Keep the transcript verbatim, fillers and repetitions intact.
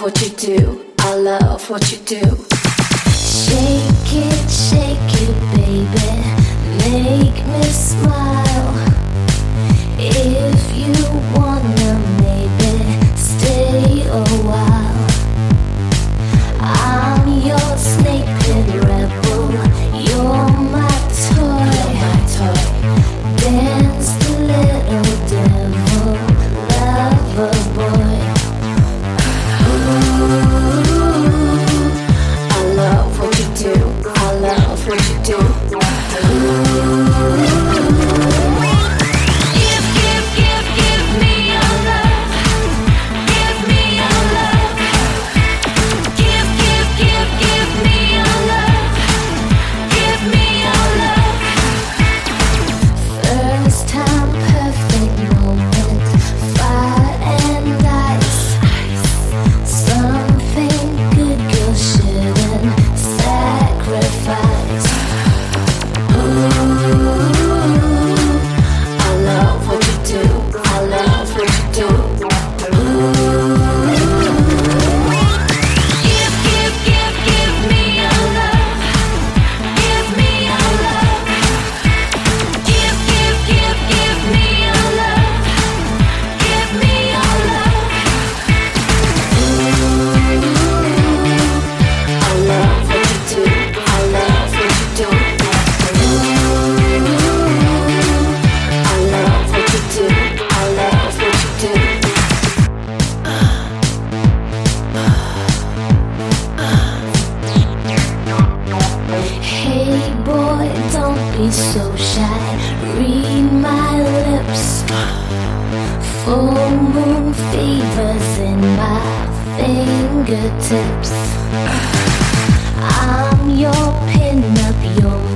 what you do. I love what you do. Shake it, shake it, baby. Make me smile. If you wanna, maybe stay a while. I'm your snake pit rebel. You're my toy. You're my toy. Dance the little devil, lover boy. I love what you do. I love what you do. Give, give, give, give me your love. Give me your love. Give, give, give, give me your love. Give me your love. First time, perfect moment. Fire and ice. Something good girl shouldn't sacrifice. I love what you do. I love what you do. Give, give, give, give me your love. Give me your love. Give, give, give, give me your love. Give me your love. I love what you do. I love what you do. I love what you do. I love what you do. Hey boy, don't be so shy. Read my lips. Full moon fevers in my fingertips. I'm your pin-up, your